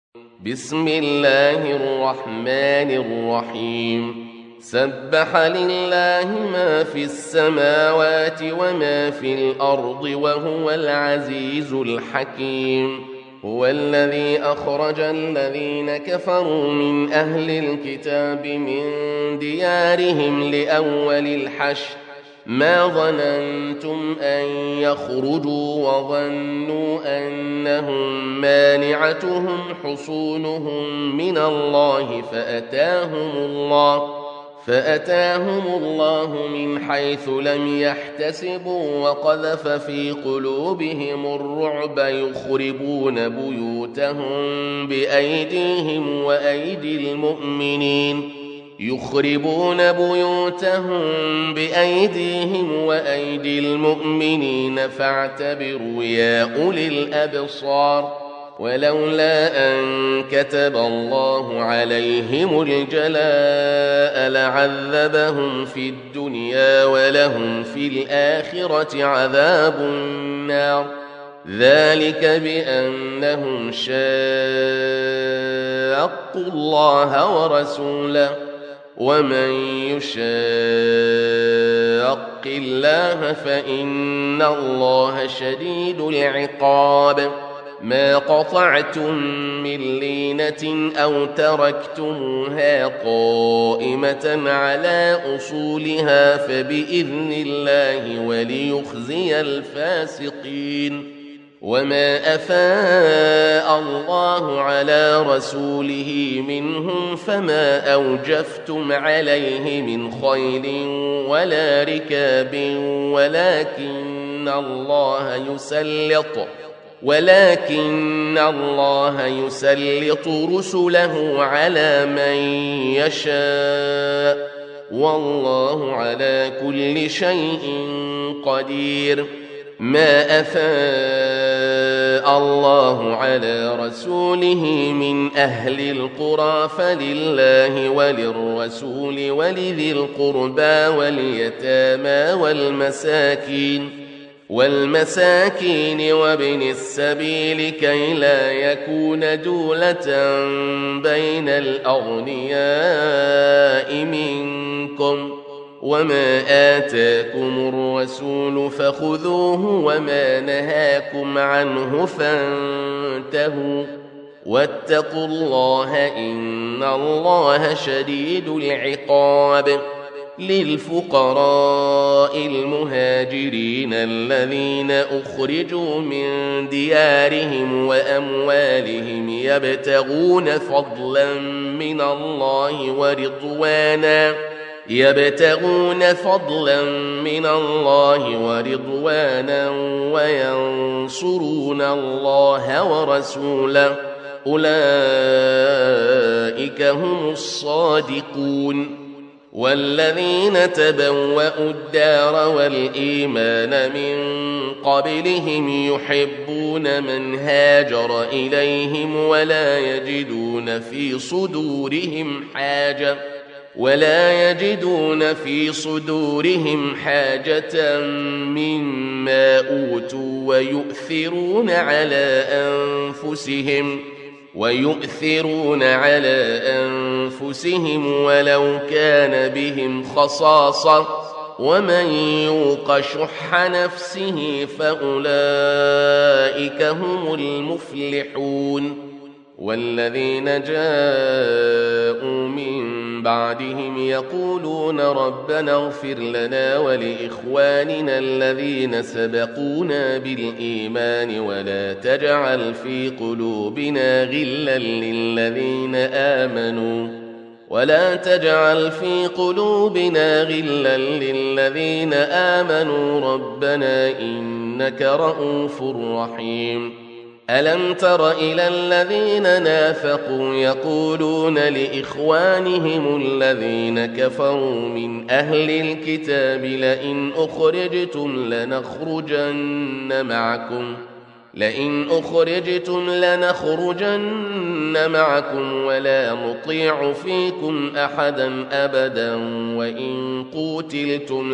بسم الله الرحمن الرحيم سبح لله ما في السماوات وما في الأرض وهو العزيز الحكيم هو الذي أخرج الذين كفروا من أهل الكتاب من ديارهم لأول الحشر ما ظننتم أن يخرجوا وظنوا أنهم مانعتهم حصونهم من الله فأتاهم الله من حيث لم يحتسبوا وقذف في قلوبهم الرعب يخربون بيوتهم وأيدي المؤمنين فاعتبروا يا أولي الأبصار ولولا أن كتب الله عليهم الجلاء لعذبهم في الدنيا ولهم في الآخرة عذاب النار ذلك بأنهم شاقوا الله ورسوله ومن يشاق الله فإن الله شديد العقاب ما قطعتم من لينة أو تركتموها قائمة على أصولها فبإذن الله وليخزي الفاسقين وما أفاء الله على رسوله منهم فما أوجفتم عليه من خيل ولا ركاب ولكن الله يسلط رسله على من يشاء والله على كل شيء قدير ما أفاء الله على رسوله من أهل القرى فلله وللرسول ولذي القربى واليتامى والمساكين وابن السبيل كي لا يكون دولة بين الأغنياء منكم وما آتاكم الرسول فخذوه وما نهاكم عنه فانتهوا واتقوا الله إن الله شديد العقاب للفقراء المهاجرين الذين أخرجوا من ديارهم وأموالهم يبتغون فضلا من الله ورضوانا وينصرون الله ورسوله أولئك هم الصادقون والذين تبوأوا الدار والإيمان من قبلهم يحبون من هاجر إليهم ولا يجدون في صدورهم حاجة مما أوتوا ويؤثرون على أنفسهم ولو كان بهم خصاصة ومن يوق شح نفسه فأولئك هم المفلحون والذين جاءوا من بعدهم يقولون ربنا اغفر لنا ولإخواننا الذين سبقونا بالإيمان ولا تجعل في قلوبنا غلا للذين آمنوا ربنا إنك رؤوف رحيم ألم تر إلى الذين نافقوا يقولون لإخوانهم الذين كفروا من أهل الكتاب لئن أخرجتم لنخرجن معكم ولا نطيع فيكم أحدا أبدا وإن قوتلتم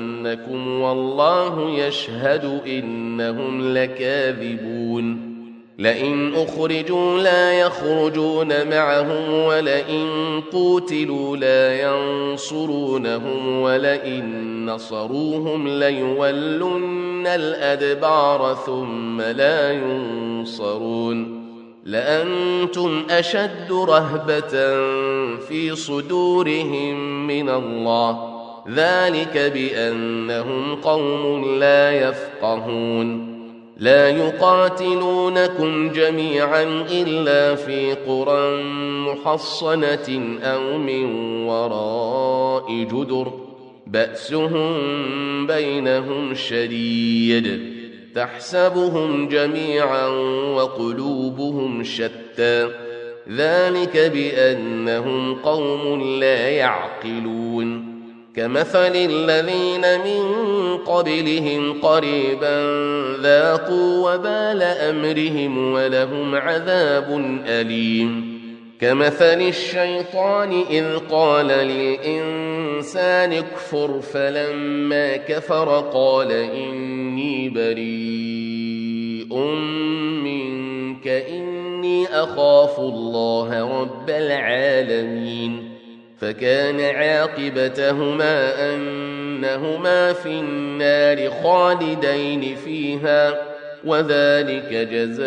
لننصرنكم والله يشهد إنهم لكاذبون لئن أخرجوا لا يخرجون معهم ولئن قوتلوا لا ينصرونهم ولئن نصروهم ليولن الأدبار ثم لا ينصرون لأنتم أشد رهبة في صدورهم من الله ذلك بأنهم قوم لا يفقهون لا يقاتلونكم جميعا إلا في قرى محصنة أو من وراء جدر بأسهم بينهم شديد تحسبهم جميعا وقلوبهم شتى ذلك بأنهم قوم لا يعقلون كمثل الذين من قبلهم قريبا ذاقوا وبال أمرهم ولهم عذاب أليم كمثل الشيطان إذ قال للإنسان اكفر فلما كفر قال إني بريء منك إني أخاف الله رب العالمين فكان عاقبتهما أنهما في النار خالدين فيها وذلك جزاء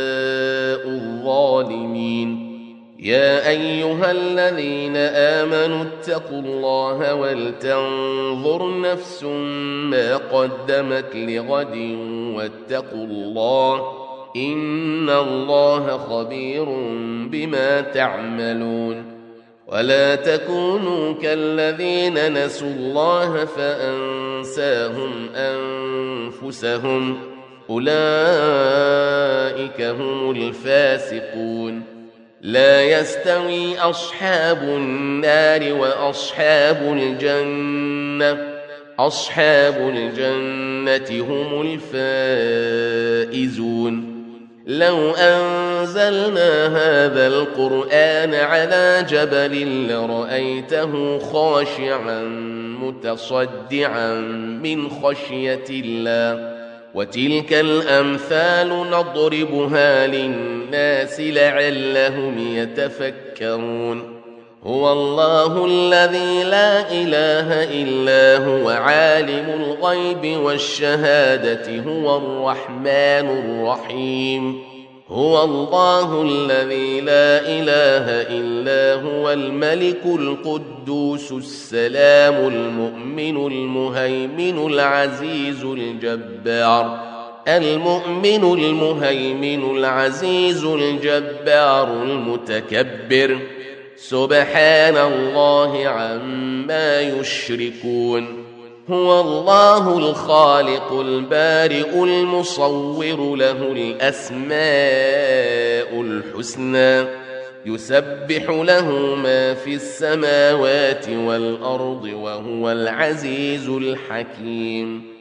الظالمين يا أيها الذين آمنوا اتقوا الله ولتنظر نفس ما قدمت لغد واتقوا الله إن الله خبير بما تعملون ولا تكونوا كالذين نسوا الله فأنساهم أنفسهم أولئك هم الفاسقون لا يستوي أصحاب النار وأصحاب الجنة هم الفائزون لو أنزلنا هذا القرآن على جبل لرأيته خاشعا متصدعا من خشية الله وتلك الأمثال نضربها للناس لعلهم يتفكرون هو الله الذي لا إله إلا هو عالم الغيب والشهادة هو الرحمن الرحيم هو الله الذي لا إله إلا هو الملك القدوس السلام المؤمن المهيمن العزيز الجبار المتكبر سبحان الله عما يشركون هو الله الخالق البارئ المصور له الأسماء الحسنى يسبح له ما في السماوات والأرض وهو العزيز الحكيم